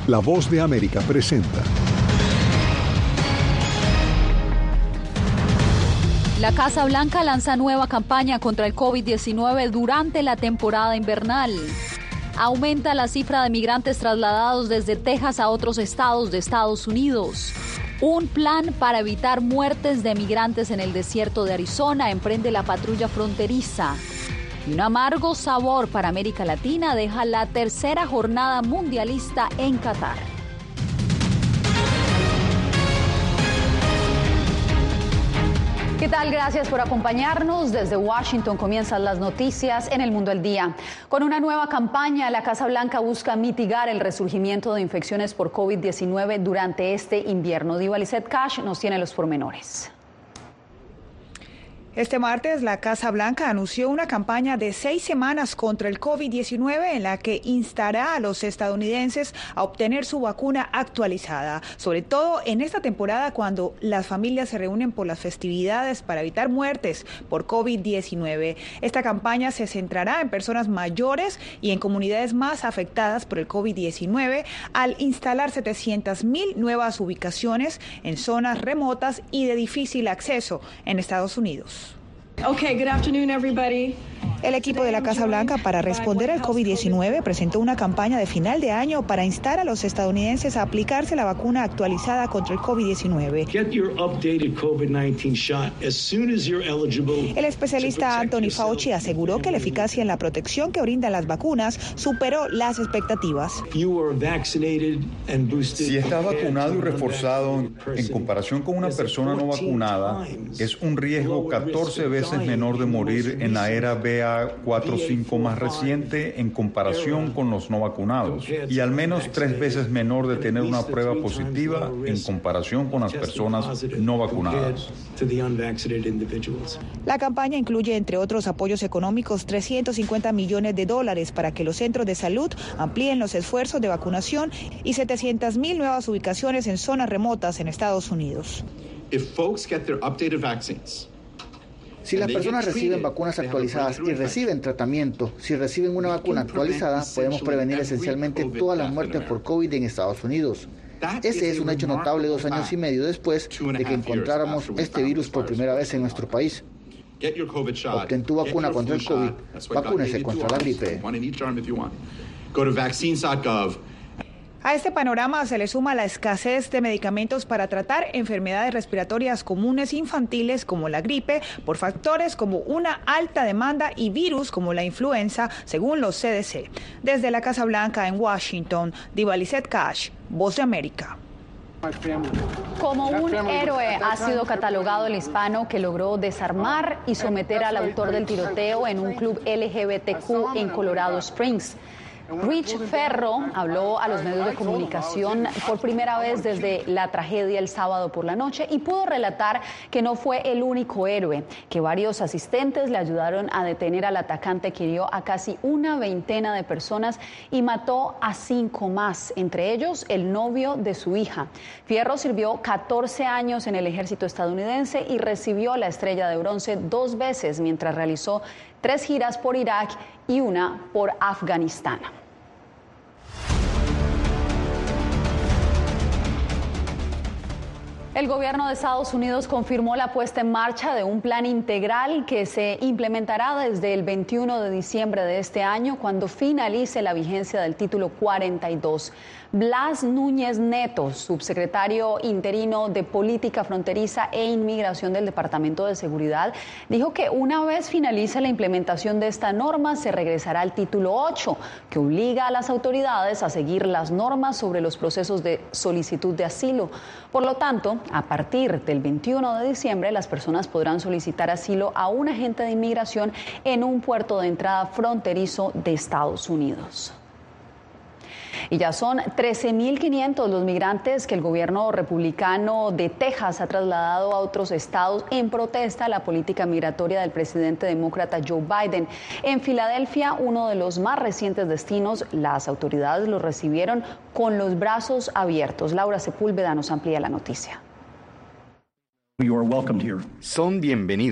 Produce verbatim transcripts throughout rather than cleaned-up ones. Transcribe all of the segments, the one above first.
La Voz de América presenta. La Casa Blanca lanza nueva campaña contra el COVID diecinueve durante la temporada invernal. Aumenta la cifra de migrantes trasladados desde Texas a otros estados de Estados Unidos. Un plan para evitar muertes de migrantes en el desierto de Arizona emprende la patrulla fronteriza. Y un amargo sabor para América Latina deja la tercera jornada mundialista en Qatar. ¿Qué tal? Gracias por acompañarnos. Desde Washington comienzan las noticias en el Mundo al Día. Con una nueva campaña, la Casa Blanca busca mitigar el resurgimiento de infecciones por COVID diecinueve durante este invierno. Diva Lizette Cash nos tiene los pormenores. Este martes, la Casa Blanca anunció una campaña de seis semanas contra el COVID diecinueve en la que instará a los estadounidenses a obtener su vacuna actualizada, sobre todo en esta temporada cuando las familias se reúnen por las festividades para evitar muertes por COVID diecinueve. Esta campaña se centrará en personas mayores y en comunidades más afectadas por el COVID diecinueve al instalar setecientas mil nuevas ubicaciones en zonas remotas y de difícil acceso en Estados Unidos. Okay, good afternoon, everybody. El equipo de la Casa Blanca para responder al COVID diecinueve presentó una campaña de final de año para instar a los estadounidenses a aplicarse la vacuna actualizada contra el COVID diecinueve. El especialista Anthony Fauci aseguró que la eficacia en la protección que brindan las vacunas superó las expectativas. Si estás vacunado y reforzado en comparación con una persona no vacunada, es un riesgo catorce veces menor de morir en la era B A cuatro cinco más reciente en comparación con los no vacunados y al menos tres veces menor de tener una prueba positiva en comparación con las personas no vacunadas. La campaña incluye, entre otros apoyos económicos, trescientos cincuenta millones de dólares para que los centros de salud amplíen los esfuerzos de vacunación y setecientas mil nuevas ubicaciones en zonas remotas en Estados Unidos. If folks get their updated vaccines, Si las personas reciben vacunas actualizadas y reciben tratamiento, si reciben una vacuna actualizada, podemos prevenir esencialmente todas las muertes por COVID en Estados Unidos. Ese es un hecho notable dos años y medio después de que encontráramos este virus por primera vez en nuestro país. Obtén tu vacuna contra el COVID, vacúnese contra la gripe. A este panorama se le suma la escasez de medicamentos para tratar enfermedades respiratorias comunes infantiles como la gripe, por factores como una alta demanda y virus como la influenza, según los C D C. Desde la Casa Blanca en Washington, Diva Lizette Cash, Voz de América. Como un héroe ha sido catalogado el hispano que logró desarmar y someter al autor del tiroteo en un club L G B T Q en Colorado Springs. Rich Ferro habló a los medios de comunicación por primera vez desde la tragedia el sábado por la noche y pudo relatar que no fue el único héroe, que varios asistentes le ayudaron a detener al atacante que hirió a casi una veintena de personas y mató a cinco más, entre ellos el novio de su hija. Fierro sirvió catorce años en el ejército estadounidense y recibió la estrella de bronce dos veces mientras realizó tres giras por Irak y una por Afganistán. El gobierno de Estados Unidos confirmó la puesta en marcha de un plan integral que se implementará desde el veintiuno de diciembre de este año, cuando finalice la vigencia del título cuarenta y dos. Blas Núñez Neto, subsecretario interino de Política Fronteriza e Inmigración del Departamento de Seguridad, dijo que una vez finalice la implementación de esta norma, se regresará al título ocho, que obliga a las autoridades a seguir las normas sobre los procesos de solicitud de asilo. Por lo tanto, a partir del veintiuno de diciembre, las personas podrán solicitar asilo a un agente de inmigración en un puerto de entrada fronterizo de Estados Unidos. Y ya son trece mil quinientos los migrantes que el gobierno republicano de Texas ha trasladado a otros estados en protesta a la política migratoria del presidente demócrata Joe Biden. En Filadelfia, uno de los más recientes destinos, las autoridades los recibieron con los brazos abiertos. Laura Sepúlveda nos amplía la noticia. Son bienvenidos.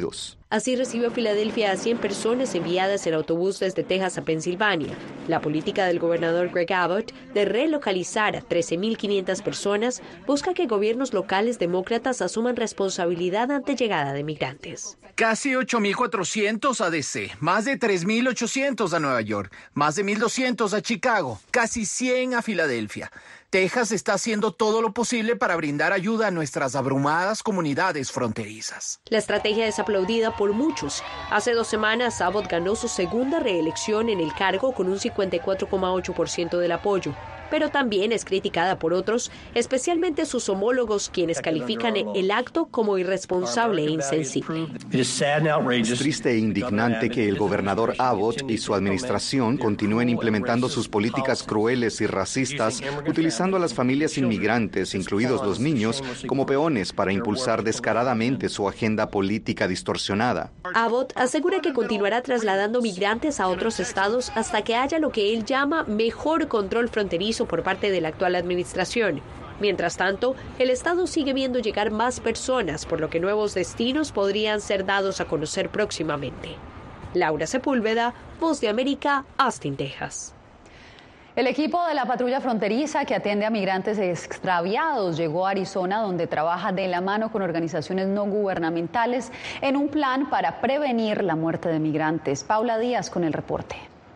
Así recibió Filadelfia a cien personas enviadas en autobús desde Texas a Pensilvania. La política del gobernador Greg Abbott de relocalizar a trece mil quinientas personas busca que gobiernos locales demócratas asuman responsabilidad ante llegada de migrantes. Casi ocho mil cuatrocientos a D C, más de tres mil ochocientos a Nueva York, más de mil doscientos a Chicago, casi cien a Filadelfia. Texas está haciendo todo lo posible para brindar ayuda a nuestras abrumadas comunidades fronterizas. La estrategia es aplaudida por muchos. Hace dos semanas, Abbott ganó su segunda reelección en el cargo con un cincuenta y cuatro coma ocho por ciento del apoyo. Pero también es criticada por otros, especialmente sus homólogos, quienes califican el acto como irresponsable e insensible. Es triste e indignante que el gobernador Abbott y su administración continúen implementando sus políticas crueles y racistas, utilizando a las familias inmigrantes, incluidos los niños, como peones para impulsar descaradamente su agenda política distorsionada. Abbott asegura que continuará trasladando migrantes a otros estados hasta que haya lo que él llama mejor control fronterizo por parte de la actual administración. Mientras tanto, el estado sigue viendo llegar más personas, por lo que nuevos destinos podrían ser dados a conocer próximamente. Laura Sepúlveda, Voz de América, Austin, Texas. El equipo de la patrulla fronteriza que atiende a migrantes extraviados llegó a Arizona, donde trabaja de la mano con organizaciones no gubernamentales en un plan para prevenir la muerte de migrantes. Paula Díaz con el reporte.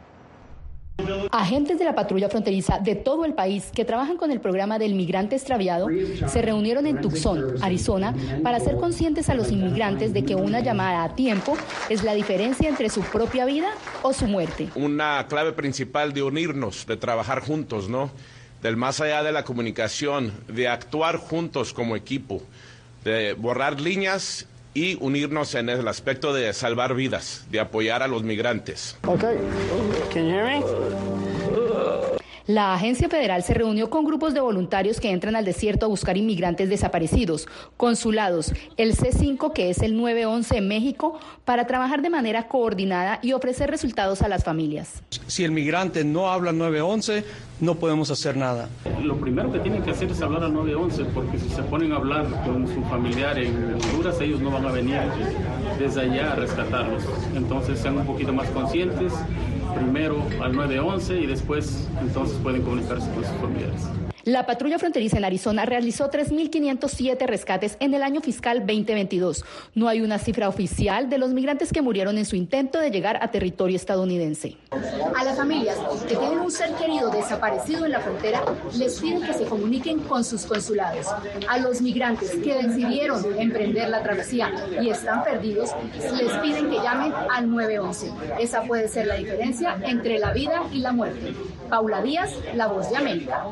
Agentes de la patrulla fronteriza de todo el país que trabajan con el programa del migrante extraviado se reunieron en Tucson, Arizona, para hacer conscientes a los inmigrantes de que una llamada a tiempo es la diferencia entre su propia vida o su muerte. Una clave principal de unirnos, de trabajar juntos, ¿no? Del más allá de la comunicación, de actuar juntos como equipo, de borrar líneas y unirnos en el aspecto de salvar vidas, de apoyar a los migrantes. Okay. Can you hear me? La agencia federal se reunió con grupos de voluntarios que entran al desierto a buscar inmigrantes desaparecidos, consulados, el C cinco, que es el nueve once en México, para trabajar de manera coordinada y ofrecer resultados a las familias. Si el migrante no habla nueve once, no podemos hacer nada. Lo primero que tienen que hacer es hablar al nueve once, porque si se ponen a hablar con su familiar en Honduras, ellos no van a venir desde allá a rescatarlos. Entonces sean un poquito más conscientes, primero al nueve once y después entonces pueden comunicarse con sus familiares. La patrulla fronteriza en Arizona realizó tres mil quinientos siete rescates en el año fiscal veinte veintidós. No hay una cifra oficial de los migrantes que murieron en su intento de llegar a territorio estadounidense. A las familias que tienen un ser querido desaparecido en la frontera, les piden que se comuniquen con sus consulados. A los migrantes que decidieron emprender la travesía y están perdidos, les piden que llamen al nueve once. Esa puede ser la diferencia entre la vida y la muerte. Paula Díaz, La Voz de América.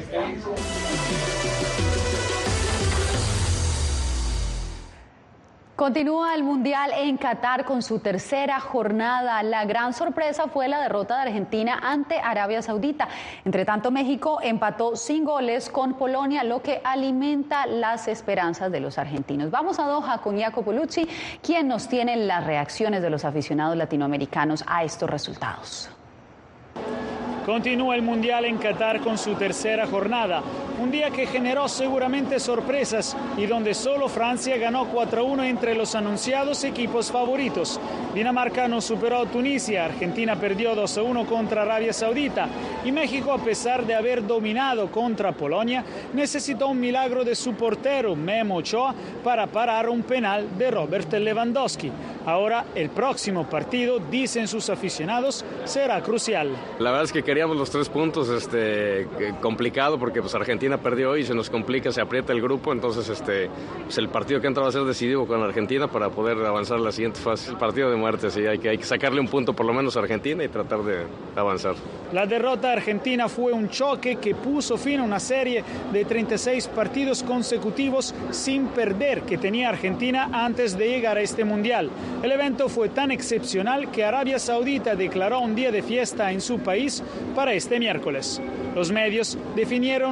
Continúa el Mundial en Qatar con su tercera jornada. La gran sorpresa fue la derrota de Argentina ante Arabia Saudita. Entre tanto, México empató sin goles con Polonia, lo que alimenta las esperanzas de los argentinos. Vamos a Doha con Jacopo Luzzi, quien nos tiene las reacciones de los aficionados latinoamericanos a estos resultados. Continúa el Mundial en Qatar con su tercera jornada, un día que generó seguramente sorpresas y donde solo Francia ganó cuatro a uno entre los anunciados equipos favoritos. Dinamarca no superó a Tunisia, Argentina perdió dos a uno contra Arabia Saudita y México, a pesar de haber dominado contra Polonia, necesitó un milagro de su portero Memo Ochoa para parar un penal de Robert Lewandowski. Ahora el próximo partido, dicen sus aficionados, será crucial. La verdad es que queríamos los tres puntos, este, complicado porque pues Argentina perdió y se nos complica, se aprieta el grupo, entonces este, pues el partido que entra va a ser decisivo con Argentina para poder avanzar a la siguiente fase. El partido de muerte, sí, hay que, hay que sacarle un punto por lo menos a Argentina y tratar de avanzar. La derrota argentina fue un choque que puso fin a una serie de treinta y seis partidos consecutivos sin perder que tenía Argentina antes de llegar a este Mundial. El evento fue tan excepcional que Arabia Saudita declaró un día de fiesta en su país para este miércoles. Los medios definieron este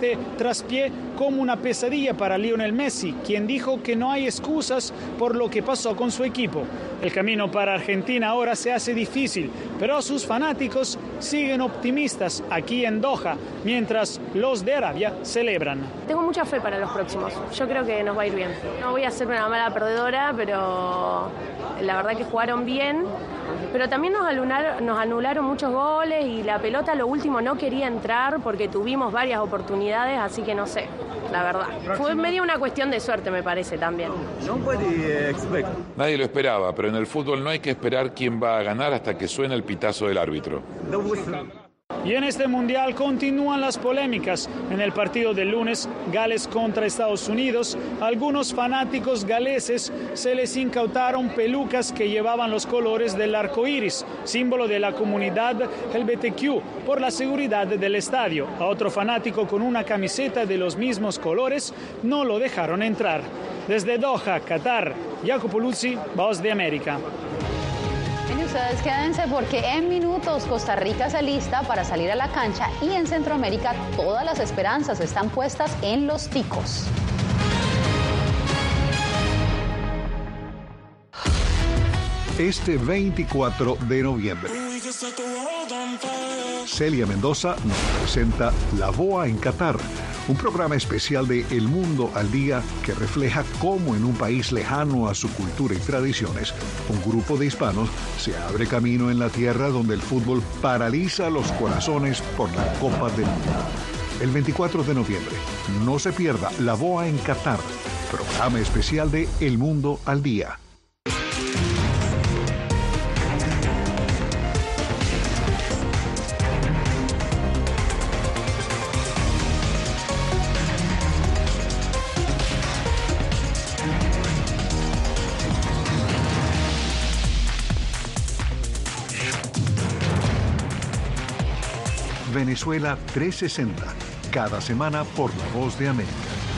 este traspié como una pesadilla para Lionel Messi, quien dijo que no hay excusas por lo que pasó con su equipo. El camino para Argentina ahora se hace difícil, pero sus fanáticos siguen optimistas aquí en Doha, mientras los de Arabia celebran. Tengo mucha fe para los próximos. Yo creo que nos va a ir bien. No voy a ser una mala perdedora, pero la verdad que jugaron bien. Pero también nos anularon, nos anularon muchos goles y la pelota lo último no quería entrar porque tuvimos varias oportunidades, así que no sé, la verdad. Fue medio una cuestión de suerte, me parece, también. Nadie lo esperaba, pero en el fútbol no hay que esperar quién va a ganar hasta que suene el pitazo del árbitro. Y en este mundial continúan las polémicas. En el partido del lunes, Gales contra Estados Unidos, algunos fanáticos galeses se les incautaron pelucas que llevaban los colores del arco iris, símbolo de la comunidad L G B T Q, por la seguridad del estadio. A otro fanático con una camiseta de los mismos colores no lo dejaron entrar. Desde Doha, Qatar, Jacopo Luzzi, Voz de América. Ustedes quédense porque en minutos Costa Rica se alista para salir a la cancha y en Centroamérica todas las esperanzas están puestas en los ticos. Este veinticuatro de noviembre, Celia Mendoza nos presenta La Boa en Qatar, un programa especial de El Mundo al Día que refleja cómo en un país lejano a su cultura y tradiciones, un grupo de hispanos se abre camino en la tierra donde el fútbol paraliza los corazones por la Copa del Mundo. El veinticuatro de noviembre, no se pierda La Boa en Qatar, programa especial de El Mundo al Día. Venezuela trescientos sesenta, cada semana por La Voz de América.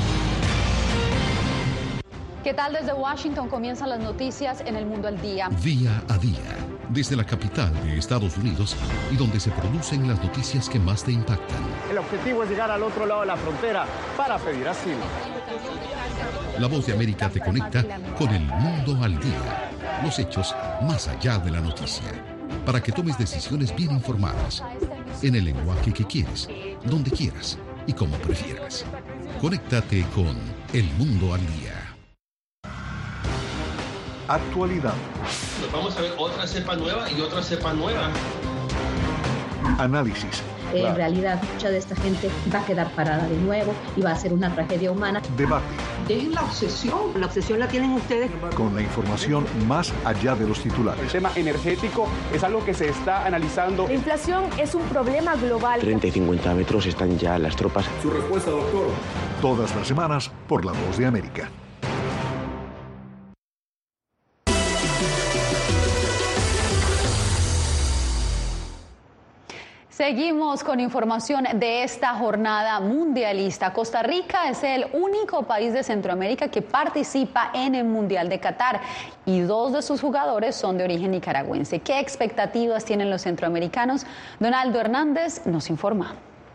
¿Qué tal? Desde Washington comienzan las noticias en El Mundo al Día. Día a día, desde la capital de Estados Unidos y donde se producen las noticias que más te impactan. El objetivo es llegar al otro lado de la frontera para pedir asilo. La Voz de América te conecta con El Mundo al Día, los hechos más allá de la noticia, para que tomes decisiones bien informadas, en el lenguaje que quieres, donde quieras y como prefieras. Conéctate con El Mundo al Día. Actualidad. Nos vamos a ver otra cepa nueva y otra cepa nueva. Análisis. En claro. realidad, mucha de esta gente va a quedar parada de nuevo y va a ser una tragedia humana. Debate. Dejen la obsesión. La obsesión la tienen ustedes. Con la información más allá de los titulares. El tema energético es algo que se está analizando. La inflación es un problema global. treinta y cincuenta metros están ya las tropas. Su respuesta, doctor. Todas las semanas por La Voz de América. Seguimos con información de esta jornada mundialista. Costa Rica es el único país de Centroamérica que participa en el Mundial de Qatar y dos de sus jugadores son de origen nicaragüense. ¿Qué expectativas tienen los centroamericanos? Donaldo Hernández nos informa.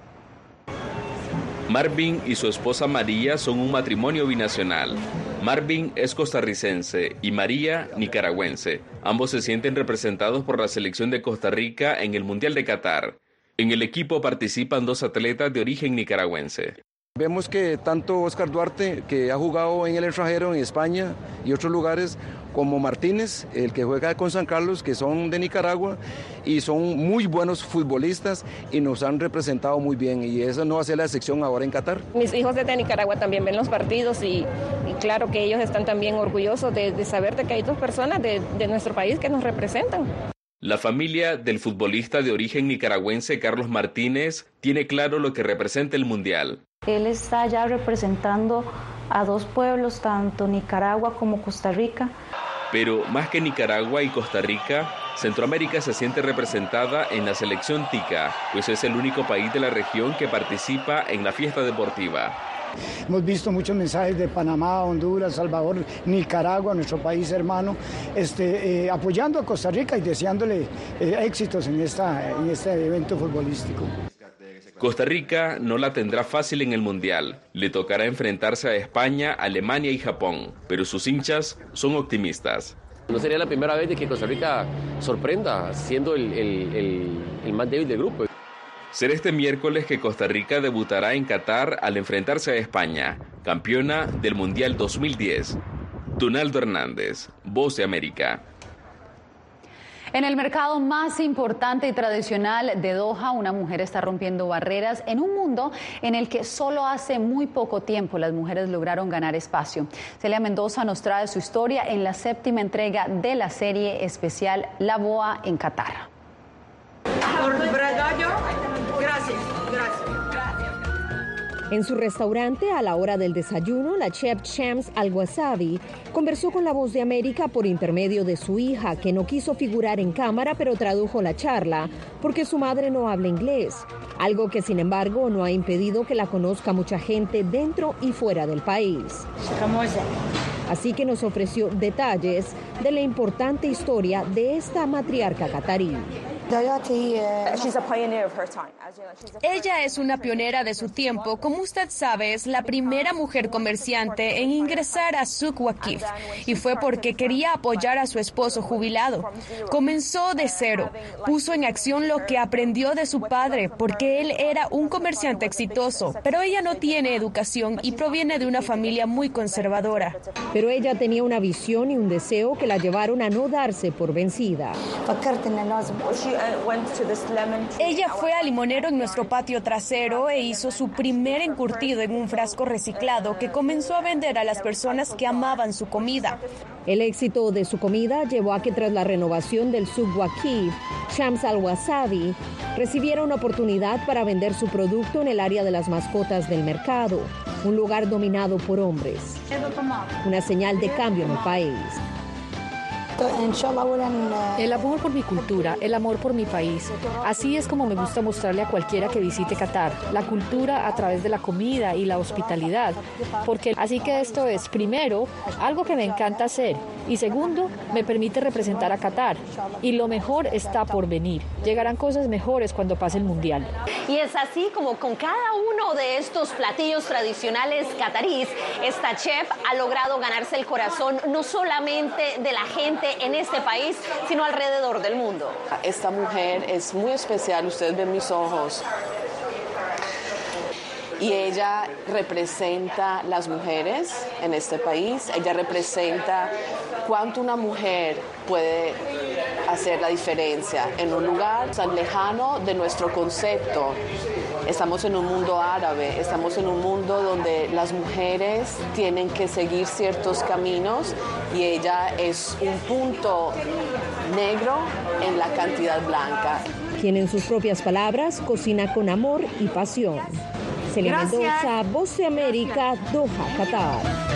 Marvin y su esposa María son un matrimonio binacional. Marvin es costarricense y María nicaragüense. Ambos se sienten representados por la selección de Costa Rica en el Mundial de Qatar. En el equipo participan dos atletas de origen nicaragüense. Vemos que tanto Oscar Duarte, que ha jugado en el extranjero, en España y otros lugares, como Martínez, el que juega con San Carlos, que son de Nicaragua y son muy buenos futbolistas y nos han representado muy bien, y eso no va a ser la excepción ahora en Qatar. Mis hijos desde Nicaragua también ven los partidos y, y claro que ellos están también orgullosos de, de saber de que hay dos personas de, de nuestro país que nos representan. La familia del futbolista de origen nicaragüense Carlos Martínez tiene claro lo que representa el Mundial. Él está ya representando a dos pueblos, tanto Nicaragua como Costa Rica. Pero más que Nicaragua y Costa Rica, Centroamérica se siente representada en la selección tica, pues es el único país de la región que participa en la fiesta deportiva. Hemos visto muchos mensajes de Panamá, Honduras, Salvador, Nicaragua, nuestro país hermano, este, eh, apoyando a Costa Rica y deseándole eh, éxitos en, esta, en este evento futbolístico. Costa Rica no la tendrá fácil en el Mundial. Le tocará enfrentarse a España, Alemania y Japón, pero sus hinchas son optimistas. No sería la primera vez de que Costa Rica sorprenda siendo el, el, el, el más débil del grupo. Será este miércoles que Costa Rica debutará en Qatar al enfrentarse a España, campeona del Mundial dos mil diez. Donaldo Hernández, Voz de América. En el mercado más importante y tradicional de Doha, una mujer está rompiendo barreras en un mundo en el que solo hace muy poco tiempo las mujeres lograron ganar espacio. Celia Mendoza nos trae su historia en la séptima entrega de la serie especial La Boa en Qatar. Gracias, gracias. En su restaurante, a la hora del desayuno, la chef Shams Al-Wasabi conversó con La Voz de América por intermedio de su hija, que no quiso figurar en cámara, pero tradujo la charla porque su madre no habla inglés, algo que sin embargo no ha impedido que la conozca mucha gente dentro y fuera del país. Así que nos ofreció detalles de la importante historia de esta matriarca catarí. Ella es una pionera de su tiempo. Como usted sabe, es la primera mujer comerciante en ingresar a Souk Waqif, y fue porque quería apoyar a su esposo jubilado. Comenzó de cero, puso en acción lo que aprendió de su padre, porque él era un comerciante exitoso, pero ella no tiene educación y proviene de una familia muy conservadora. Pero ella tenía una visión y un deseo que la llevaron a no darse por vencida. Ella fue al limonero en nuestro patio trasero e hizo su primer encurtido en un frasco reciclado que comenzó a vender a las personas que amaban su comida. El éxito de su comida llevó a que tras la renovación del Souk Waqif, Shams Al-Wasabi recibiera una oportunidad para vender su producto en el área de las mascotas del mercado, un lugar dominado por hombres. Una señal de cambio en el país. El amor por mi cultura, el amor por mi país. Así es como me gusta mostrarle a cualquiera que visite Qatar, la cultura a través de la comida y la hospitalidad. Porque así que esto es, primero, algo que me encanta hacer, y segundo, me permite representar a Qatar. Y lo mejor está por venir. Llegarán cosas mejores cuando pase el Mundial. Y es así como con cada uno de estos platillos tradicionales catarís, esta chef ha logrado ganarse el corazón no solamente de la gente en este país, sino alrededor del mundo. Esta mujer es muy especial, ustedes ven mis ojos, y ella representa las mujeres en este país, ella representa cuánto una mujer puede hacer la diferencia en un lugar tan lejano de nuestro concepto. Estamos en un mundo árabe, estamos en un mundo donde las mujeres tienen que seguir ciertos caminos y ella es un punto negro en la cantidad blanca. Quien en sus propias palabras cocina con amor y pasión. Celia Mendoza, Voz de América, Doha, Qatar.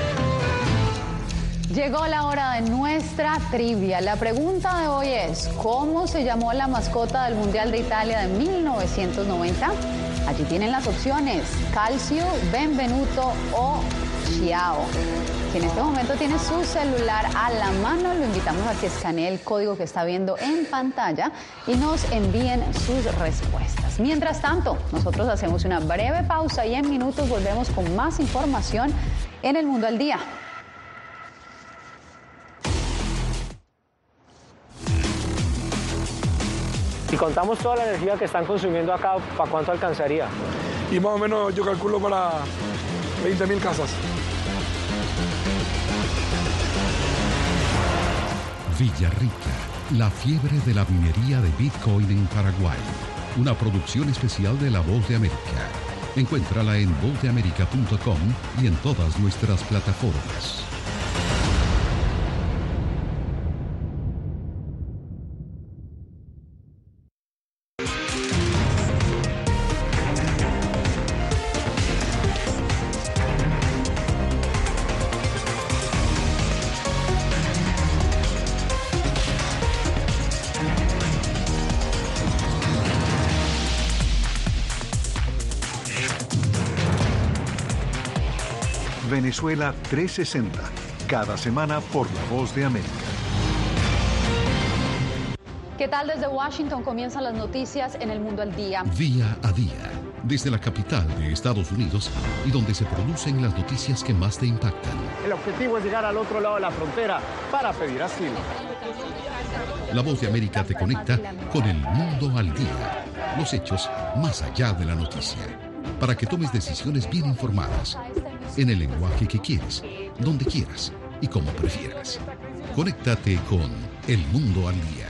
Llegó la hora de nuestra trivia. La pregunta de hoy es, ¿cómo se llamó la mascota del Mundial de Italia de mil novecientos noventa? Allí tienen las opciones, Calcio, Benvenuto o Chiao. Si en este momento tiene su celular a la mano, lo invitamos a que escanee el código que está viendo en pantalla y nos envíen sus respuestas. Mientras tanto, nosotros hacemos una breve pausa y en minutos volvemos con más información en El Mundo al Día. Si contamos toda la energía que están consumiendo acá, ¿para cuánto alcanzaría? Y más o menos yo calculo para veinte mil casas. Villarrica, la fiebre de la minería de Bitcoin en Paraguay. Una producción especial de La Voz de América. Encuéntrala en voz de américa punto com y en todas nuestras plataformas. Venezuela trescientos sesenta, cada semana por La Voz de América. ¿Qué tal? Desde Washington comienzan las noticias en El Mundo al Día. Día a día, Desde la capital de Estados Unidos y donde se producen las noticias que más te impactan. El objetivo es llegar al otro lado de la frontera para pedir asilo. La Voz de América te conecta con el mundo al día. Los hechos más allá de la noticia. Para que tomes decisiones bien informadas. En el lenguaje que quieres, donde quieras y como prefieras. Conéctate con El Mundo al Día.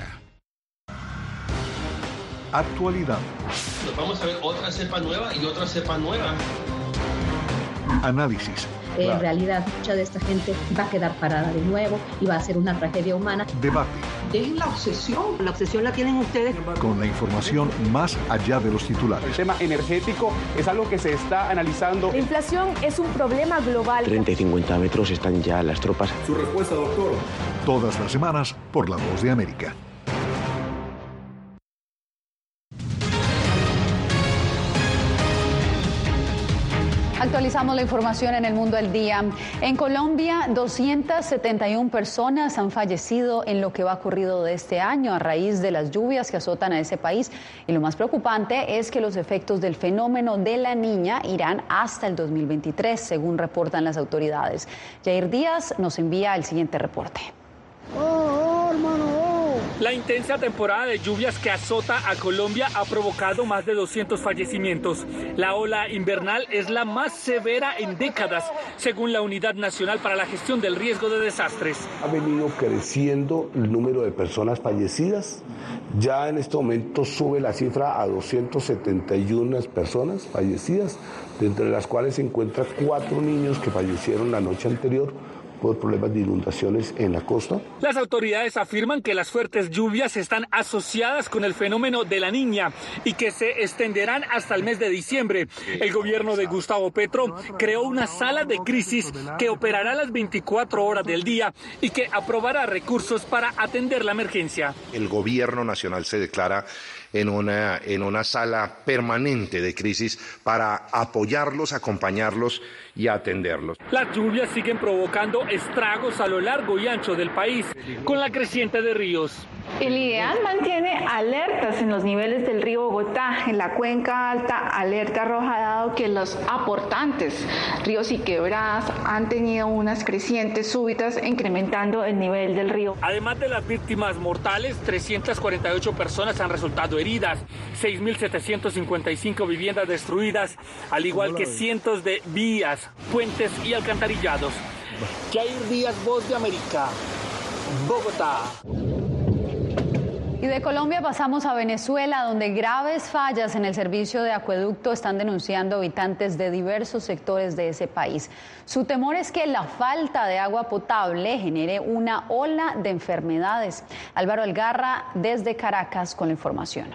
Actualidad. Nos vamos a ver otra cepa nueva y otra cepa nueva. Análisis. En claro. realidad, mucha de esta gente va a quedar parada de nuevo y va a ser una tragedia humana. Debate. Dejen la obsesión. La obsesión la tienen ustedes. Con la información más allá de los titulares. El tema energético es algo que se está analizando. La inflación es un problema global. treinta y cincuenta metros están ya las tropas. Su respuesta, doctor. Todas las semanas por La Voz de América. Actualizamos la información en El Mundo al Día. En Colombia, doscientas setenta y una personas han fallecido en lo que va ocurrido de este año a raíz de las lluvias que azotan a ese país. Y lo más preocupante es que los efectos del fenómeno de la Niña irán hasta el dos mil veintitrés, según reportan las autoridades. Jair Díaz nos envía el siguiente reporte. Oh, oh, hermano, oh. La intensa temporada de lluvias que azota a Colombia ha provocado más de doscientos fallecimientos. La ola invernal es la más severa en décadas, según la Unidad Nacional para la Gestión del Riesgo de Desastres. Ha venido creciendo el número de personas fallecidas. Ya en este momento sube la cifra a doscientas setenta y una personas fallecidas, de entre las cuales se encuentran cuatro niños que fallecieron la noche anterior por problemas de inundaciones en la costa. Las autoridades afirman que las fuertes lluvias están asociadas con el fenómeno de la Niña y que se extenderán hasta el mes de diciembre. El gobierno de Gustavo Petro creó una sala de crisis que operará las veinticuatro horas del día y que aprobará recursos para atender la emergencia. El gobierno nacional se declara en una, en una sala permanente de crisis para apoyarlos, acompañarlos y atenderlos. Las lluvias siguen provocando estragos a lo largo y ancho del país, con la creciente de ríos. El IDEAN mantiene alertas en los niveles del río Bogotá. En la cuenca alta, alerta roja, dado que los aportantes, ríos y quebradas, han tenido unas crecientes súbitas, incrementando el nivel del río. Además de las víctimas mortales, trescientas cuarenta y ocho personas han resultado heridas, seis mil setecientas cincuenta y cinco viviendas destruidas, al igual que cientos de vías, puentes y alcantarillados. Jair Díaz, Voz de América, Bogotá. Y de Colombia pasamos a Venezuela, donde graves fallas en el servicio de acueducto están denunciando habitantes de diversos sectores de ese país. Su temor es que la falta de agua potable genere una ola de enfermedades. Álvaro Algarra, desde Caracas, con la información.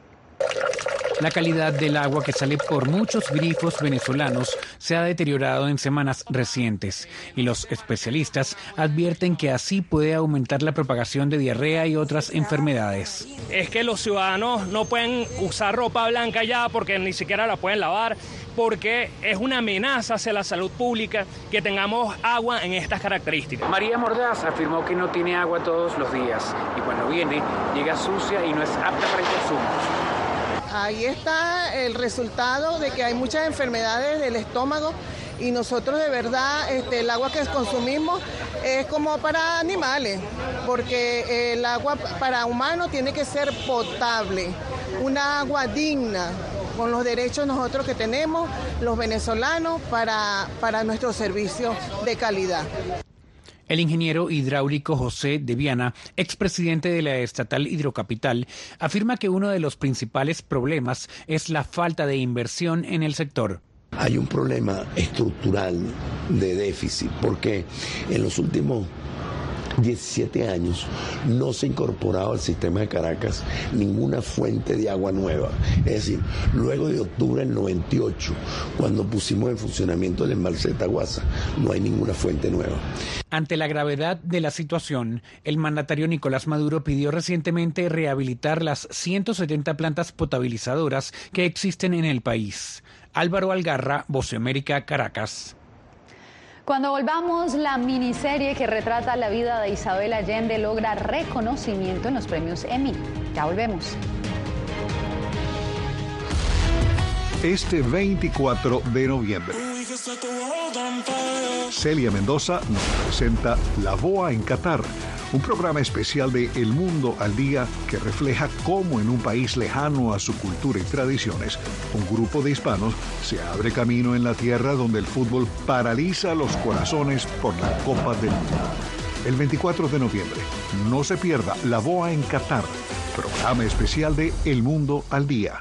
La calidad del agua que sale por muchos grifos venezolanos se ha deteriorado en semanas recientes y los especialistas advierten que así puede aumentar la propagación de diarrea y otras enfermedades. Es que los ciudadanos no pueden usar ropa blanca ya porque ni siquiera la pueden lavar, porque es una amenaza hacia la salud pública que tengamos agua en estas características. María Mordaz afirmó que no tiene agua todos los días y cuando viene llega sucia y no es apta para el consumo. Ahí está el resultado de que hay muchas enfermedades del estómago y nosotros de verdad este, el agua que consumimos es como para animales, porque el agua para humanos tiene que ser potable, una agua digna, con los derechos nosotros que tenemos, los venezolanos, para, para nuestros servicios de calidad. El ingeniero hidráulico José de Viana, expresidente de la estatal Hidrocapital, afirma que uno de los principales problemas es la falta de inversión en el sector. Hay un problema estructural de déficit, porque en los últimos diecisiete años no se ha incorporado al sistema de Caracas ninguna fuente de agua nueva. Es decir, luego de octubre del noventa y ocho, cuando pusimos en funcionamiento el embalse de Taguasa, no hay ninguna fuente nueva. Ante la gravedad de la situación, el mandatario Nicolás Maduro pidió recientemente rehabilitar las ciento setenta plantas potabilizadoras que existen en el país. Álvaro Algarra, Voz de América, Caracas. Cuando volvamos, la miniserie que retrata la vida de Isabel Allende logra reconocimiento en los premios Emmy. Ya volvemos. este veinticuatro de noviembre. Celia Mendoza nos presenta La Boa en Qatar, un programa especial de El Mundo al Día que refleja cómo en un país lejano a su cultura y tradiciones, un grupo de hispanos se abre camino en la tierra donde el fútbol paraliza los corazones por la Copa del Mundo. El veinticuatro de noviembre, no se pierda La Boa en Qatar, programa especial de El Mundo al Día.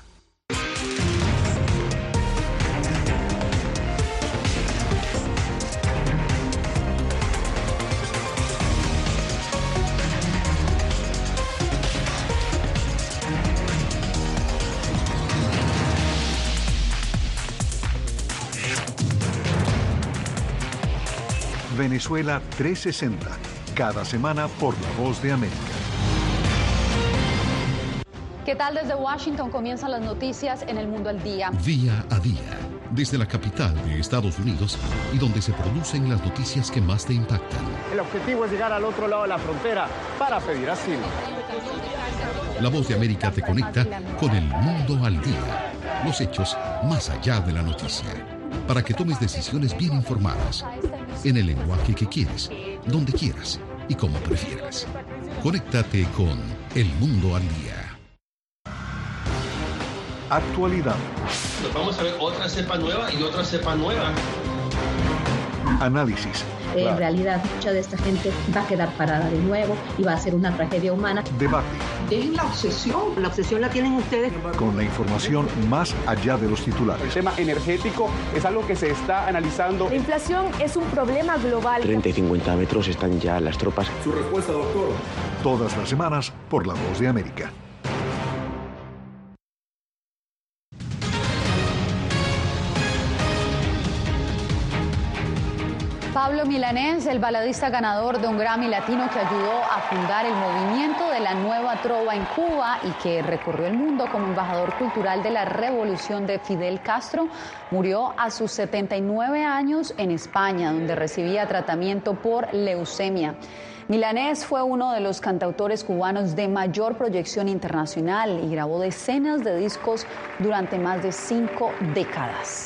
Venezuela trescientos sesenta, cada semana por La Voz de América. ¿Qué tal? Desde Washington comienzan las noticias en El Mundo al Día. Día a día, desde la capital de Estados Unidos y donde se producen las noticias que más te impactan. El objetivo es llegar al otro lado de la frontera para pedir asilo. La Voz de América te conecta con El Mundo al Día. Los hechos más allá de la noticia. Para que tomes decisiones bien informadas, en el lenguaje que quieres, donde quieras y como prefieras. Conéctate con El Mundo al Día. Actualidad. Nos vamos a ver otra cepa nueva y otra cepa nueva. Análisis. En claro. realidad, mucha de esta gente va a quedar parada de nuevo y va a ser una tragedia humana. Debate. Dejen la obsesión. La obsesión la tienen ustedes. Con la información más allá de los titulares. El tema energético es algo que se está analizando. La inflación es un problema global. treinta y cincuenta metros están ya las tropas. Su respuesta, doctor. Todas las semanas por La Voz de América. Pablo Milanés, el baladista ganador de un Grammy Latino que ayudó a fundar el movimiento de la nueva trova en Cuba y que recorrió el mundo como embajador cultural de la revolución de Fidel Castro, murió a sus setenta y nueve años en España, donde recibía tratamiento por leucemia. Milanés fue uno de los cantautores cubanos de mayor proyección internacional y grabó decenas de discos durante más de cinco décadas.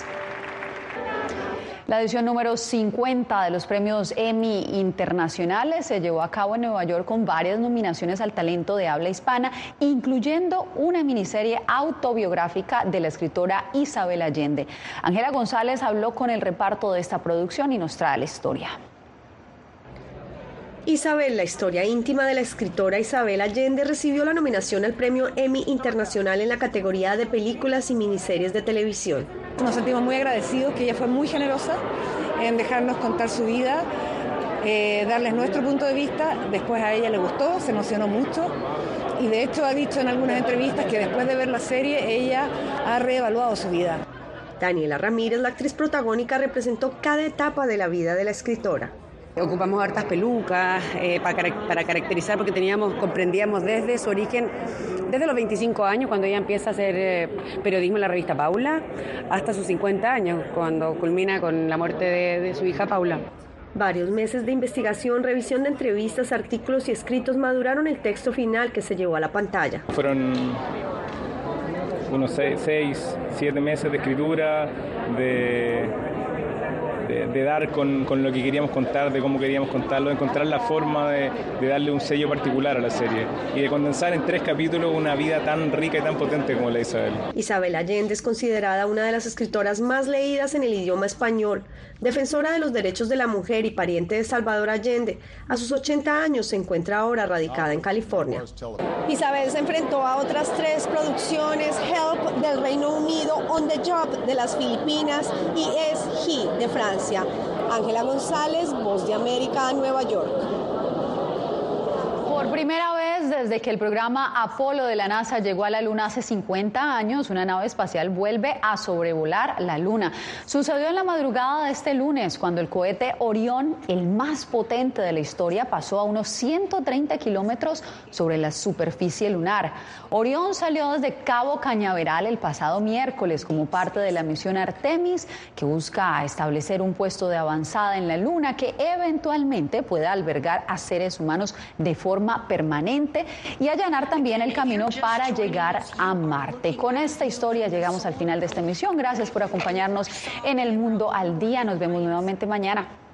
La edición número cincuenta de los premios Emmy internacionales se llevó a cabo en Nueva York con varias nominaciones al talento de habla hispana, incluyendo una miniserie autobiográfica de la escritora Isabel Allende. Ángela González habló con el reparto de esta producción y nos trae la historia. Isabel, la historia íntima de la escritora Isabel Allende, recibió la nominación al premio Emmy Internacional en la categoría de películas y miniseries de televisión. Nos sentimos muy agradecidos, que ella fue muy generosa en dejarnos contar su vida, eh, darles nuestro punto de vista. Después a ella le gustó, se emocionó mucho y de hecho ha dicho en algunas entrevistas que después de ver la serie ella ha reevaluado su vida. Daniela Ramírez, la actriz protagónica, representó cada etapa de la vida de la escritora. Ocupamos hartas pelucas eh, para, para caracterizar, porque teníamos, comprendíamos desde su origen, desde los veinticinco años, cuando ella empieza a hacer eh, periodismo en la revista Paula, hasta sus cincuenta años, cuando culmina con la muerte de, de su hija Paula. Varios meses de investigación, revisión de entrevistas, artículos y escritos maduraron el texto final que se llevó a la pantalla. Fueron unos seis, seis siete meses de escritura, de... De, de dar con, con lo que queríamos contar, de cómo queríamos contarlo, de encontrar la forma de, de darle un sello particular a la serie y de condensar en tres capítulos una vida tan rica y tan potente como la de Isabel. Isabel Allende es considerada una de las escritoras más leídas en el idioma español, defensora de los derechos de la mujer y pariente de Salvador Allende. A sus ochenta años se encuentra ahora radicada en California. Isabel se enfrentó a otras tres producciones: Help del Reino Unido, On the Job de las Filipinas y Es He de Francia. Ángela González, Voz de América, Nueva York. Por primera vez desde que el programa Apolo de la NASA llegó a la Luna hace cincuenta años, una nave espacial vuelve a sobrevolar la Luna. Sucedió en la madrugada de este lunes, cuando el cohete Orión, el más potente de la historia, pasó a unos ciento treinta kilómetros sobre la superficie lunar. Orión salió desde Cabo Cañaveral el pasado miércoles como parte de la misión Artemis, que busca establecer un puesto de avanzada en la Luna que eventualmente pueda albergar a seres humanos de forma permanente satélite y allanar también el camino para llegar a Marte. Con esta historia llegamos al final de esta emisión. Gracias por acompañarnos en El Mundo al Día. Nos vemos nuevamente mañana.